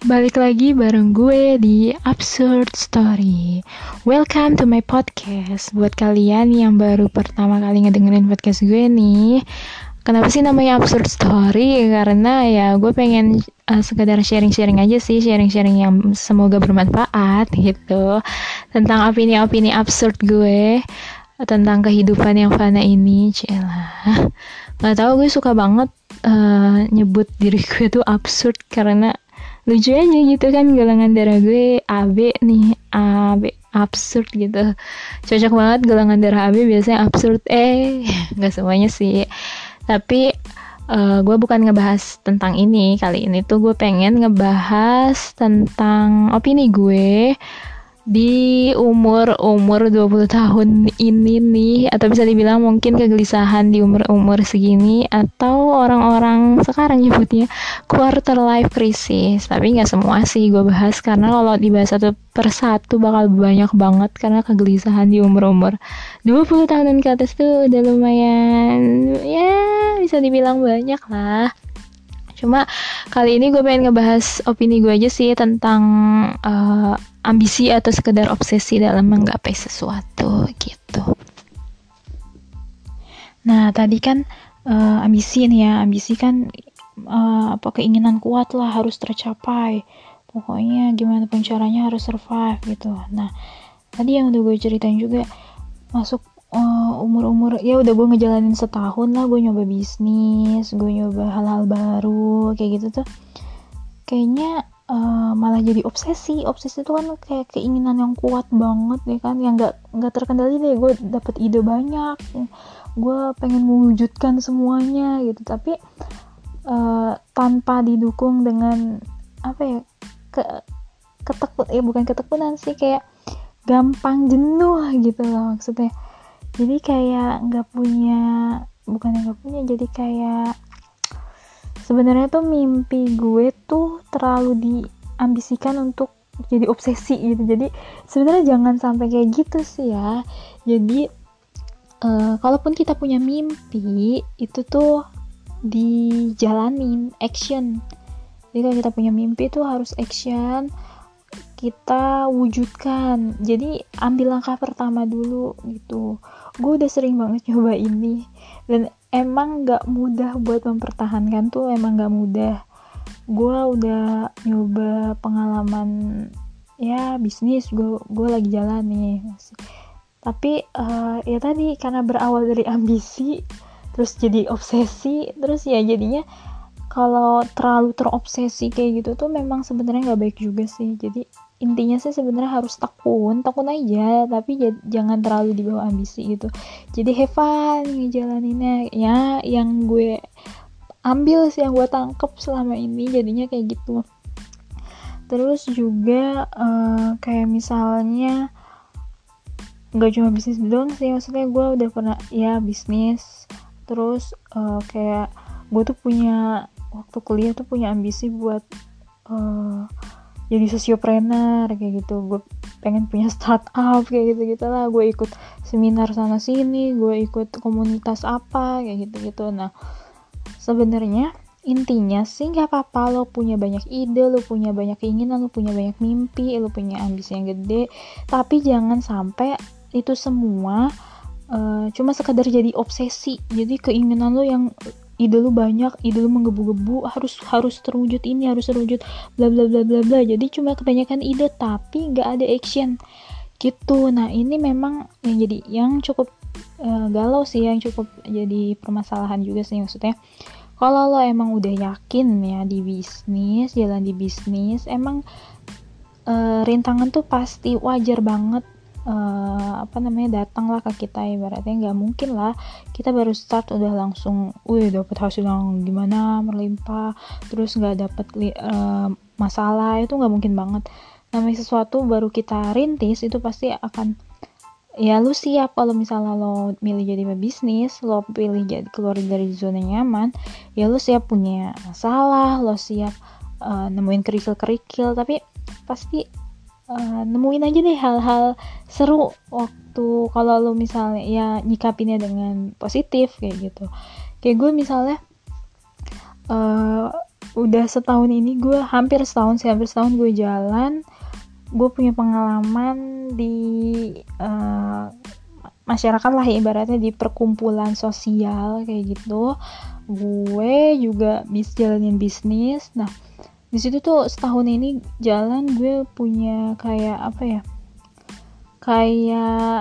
Balik lagi bareng gue di Absurd Story. Welcome to my podcast. Buat kalian yang baru pertama kali ngedengerin podcast gue nih, kenapa sih namanya Absurd Story? Karena ya gue pengen sekedar sharing-sharing aja sih, sharing-sharing yang semoga bermanfaat gitu, tentang opini-opini absurd gue, tentang kehidupan yang fana ini. Cilah, nggak tahu, gue suka banget nyebut diri gue tuh absurd karena lucu aja gitu kan. Golongan darah gue AB nih, AB absurd gitu, cocok banget. Golongan darah AB biasanya absurd. Nggak semuanya sih, tapi gue bukan ngebahas tentang ini. Kali ini tuh gue pengen ngebahas tentang opini gue di umur 20 tahun ini nih, atau bisa dibilang mungkin kegelisahan di umur segini, atau orang-orang sekarang nyebutnya quarter life crisis. Tapi nggak semua sih gue bahas, karena kalau dibahas satu persatu bakal banyak banget, karena kegelisahan di umur 20 tahunan ke atas tuh udah lumayan, ya bisa dibilang banyak lah. Cuma kali ini gue pengen ngebahas opini gue aja sih tentang ambisi atau sekedar obsesi dalam menggapai sesuatu gitu. Nah tadi kan ambisi nih ya, ambisi kan keinginan kuat lah, harus tercapai. Pokoknya gimana pun caranya harus survive gitu. Nah tadi yang udah gue ceritain juga, masuk umur-umur ya udah gue ngejalanin setahun lah, gue nyoba bisnis, gue nyoba hal-hal baru kayak gitu tuh, kayaknya malah jadi obsesi itu kan kayak keinginan yang kuat banget ya kan, yang nggak terkendali deh. Gue dapet ide banyak, gue pengen mewujudkan semuanya gitu, tapi tanpa didukung dengan apa ya, bukan ketekunan sih, kayak gampang jenuh gitu loh maksudnya. Jadi kayak bukannya nggak punya, jadi kayak sebenarnya tuh mimpi gue tuh terlalu diambisikan untuk jadi obsesi gitu. Jadi sebenarnya jangan sampai kayak gitu sih ya. Jadi kalaupun kita punya mimpi, itu tuh dijalanin, action. Jadi kalau kita punya mimpi tuh harus action, kita wujudkan. Jadi ambil langkah pertama dulu gitu. Gue udah sering banget nyoba ini, dan emang gak mudah buat mempertahankan tuh, emang gak mudah. Gue udah nyoba pengalaman ya bisnis, gue lagi jalan nih, tapi ya tadi karena berawal dari ambisi terus jadi obsesi, terus ya jadinya kalau terlalu terobsesi kayak gitu tuh memang sebenarnya nggak baik juga sih. Jadi intinya sih sebenarnya harus tekun aja, tapi jangan terlalu dibawa ambisi gitu. Jadi have fun ngejalaninnya ya. Yang gue ambil sih, yang gue tangkep selama ini jadinya kayak gitu. Terus juga kayak misalnya nggak cuma bisnis doang sih, maksudnya gue udah pernah ya bisnis, terus kayak gue tuh punya, waktu kuliah tuh punya ambisi buat jadi sosiopreneur kayak gitu. Gue pengen punya startup kayak gitu lah. Gue ikut seminar sana sini, gue ikut komunitas apa kayak gitu. Nah sebenarnya intinya sih nggak apa-apa lo punya banyak ide, lo punya banyak keinginan, lo punya banyak mimpi, lo punya ambisi yang gede, tapi jangan sampai itu semua cuma sekedar jadi obsesi. Jadi keinginan lo yang, ide lu banyak, ide lu menggebu-gebu, harus terwujud ini, harus terwujud bla bla bla bla bla. Jadi cuma kebanyakan ide tapi nggak ada action gitu. Nah ini memang yang cukup galau sih, yang cukup jadi permasalahan juga sih. Maksudnya kalau lo emang udah yakin ya di bisnis, jalan di bisnis, emang rintangan tuh pasti wajar banget datang lah ke kita. Ibaratnya nggak mungkin lah kita baru start udah langsung dapat hasil yang gimana melimpah, terus nggak dapat masalah. Itu nggak mungkin banget. Namanya sesuatu baru kita rintis itu pasti akan, ya lu siap. Kalau misalnya lo milih jadi pebisnis, lo pilih jadi keluar dari zona nyaman, ya lu siap punya masalah, lo siap nemuin kerikil-kerikil, tapi pasti nemuin aja deh hal-hal seru waktu kalau lo misalnya ya nyikapinnya dengan positif kayak gitu. Kayak gue misalnya udah setahun ini gue hampir setahun gue jalan, gue punya pengalaman di masyarakat lah ya, ibaratnya di perkumpulan sosial kayak gitu. Gue juga jalanin bisnis. Nah, di situ tuh setahun ini jalan gue punya kayak apa ya? Kayak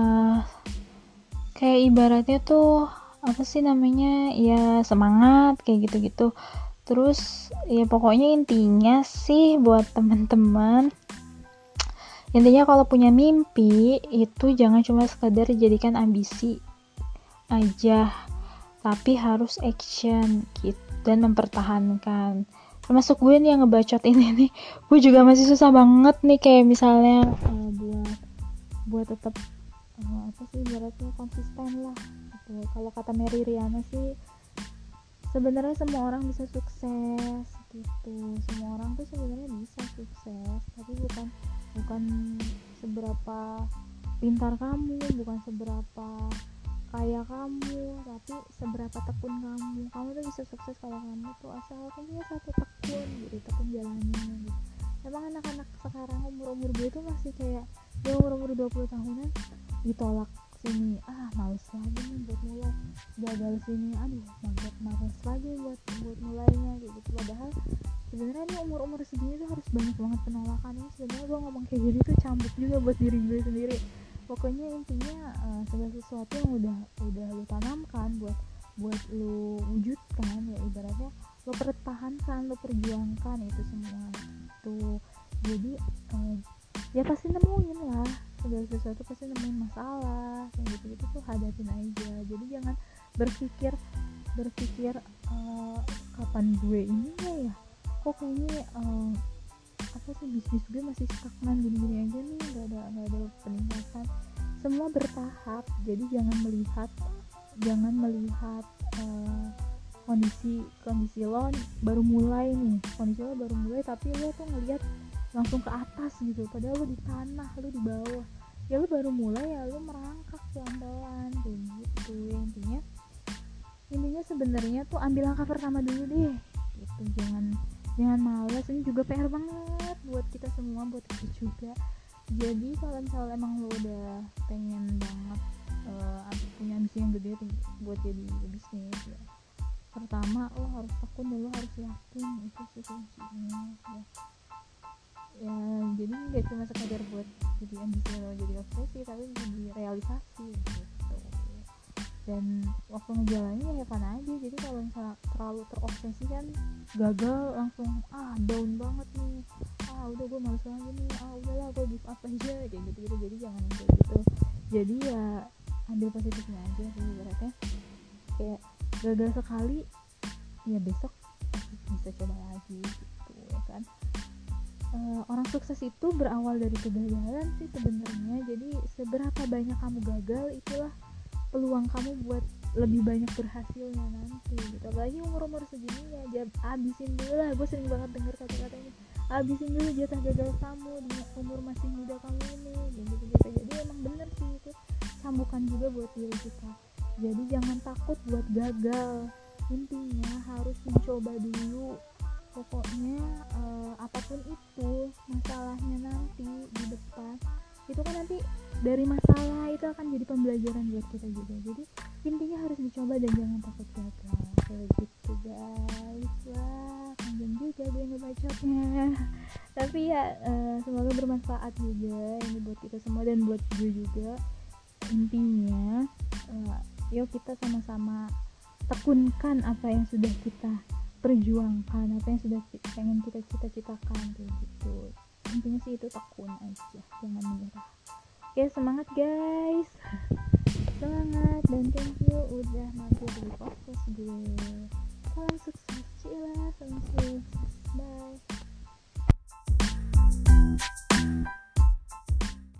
kayak ibaratnya tuh apa sih namanya? Ya semangat kayak gitu-gitu. Terus ya pokoknya intinya sih buat teman-teman, intinya kalau punya mimpi itu jangan cuma sekadar dijadikan ambisi aja, tapi harus action gitu dan mempertahankan. Termasuk gue nih yang ngebacot ini nih, gue juga masih susah banget nih kayak misalnya buat tetap apa sih ibaratnya konsisten lah gitu. Kalau kata Mary Riana sih, sebenarnya semua orang bisa sukses gitu, semua orang tuh sebenarnya bisa sukses, tapi bukan seberapa pintar kamu, bukan seberapa kaya kamu, tapi seberapa tekun kamu tuh bisa sukses kalau kamu tuh asal punya satu tekun gitu, tekun jalannya gitu. Emang anak-anak sekarang umur gue tuh masih kayak dia umur 20 tahunan ditolak sini, males lagi nih buat mulai, gagal sini, aduh males lagi buat mulainya gitu. Padahal sebenarnya ini umur segini tuh harus banyak banget penolakan. Ini sebenarnya gue ngomong kayak gini tuh cambuk juga buat diri gue sendiri. Pokoknya intinya segala sesuatu yang udah lu tanamkan buat lu wujudkan, ya ibaratnya lu pertahankan, lu perjuangkan itu semua gitu. Jadi ya pasti nemuin lah, segala sesuatu pasti nemuin masalah kayak gitu tuh hadapin aja. Jadi jangan berpikir kapan gue ini ya kok kayaknya apa sih bisnis gue masih stagnan gini aja nih, nggak ada peningkatan. Semua bertahap, jadi jangan melihat kondisi lo baru mulai tapi lo tuh ngelihat langsung ke atas gitu, padahal lo di tanah, lo di bawah, ya lo baru mulai, ya lo merangkak pelan-pelan kayak gitu. Intinya sebenarnya tuh ambil langkah pertama dulu deh gitu, jangan malas. Ini juga PR banget buat kita semua, buat kita juga. Jadi kalau misalnya emang lo udah pengen banget punya ambisi yang gede buat jadi bisnis ya, pertama lo harus tekun dan lo harus yakin, itu sih kuncinya ya. Jadi nggak cuma sekadar buat jadi ambisi lo jadi obsesi, tapi jadi realisasi gitu. Dan waktu ngejalanin ya fun aja. Jadi kalau misalnya terlalu terobsesi kan gagal langsung down banget nih, udah gue males lagi nih, udahlah gue give up aja kayak gitu. Jadi jangan kayak gitu. Jadi ya ambil positifnya aja sih, ibaratnya kayak gagal sekali ya besok bisa coba lagi gitu ya kan. Orang sukses itu berawal dari kegagalan sih sebenarnya. Jadi seberapa banyak kamu gagal, itulah peluang kamu buat lebih banyak berhasilnya nanti gitu. Apalagi umur segini ya, abisin dulu lah. Gue sering banget denger kata-katanya, abisin dulu jatah gagal kamu di umur masih muda kamu ini gitu. Jadi emang bener sih, itu cambukan juga buat diri kita. Jadi jangan takut buat gagal, intinya harus mencoba dulu. Pokoknya apapun itu masalahnya nanti di depan, itu kan nanti dari masalah itu akan jadi pembelajaran buat kita juga. Jadi intinya harus dicoba dan jangan takut gagal kayak gitu guys. Wah panjang juga gue ngebacotnya tapi ya semoga bermanfaat juga ini buat kita semua dan buat gue juga. Intinya yuk kita sama-sama tekunkan apa yang sudah kita perjuangkan, apa yang sudah pengen kita cita-citakan kayak gitu. Intinya sih itu, tekun aja, jangan menyerah. Oke, semangat guys. Semangat dan thank you udah mampir di podcast gue. Salam sukses.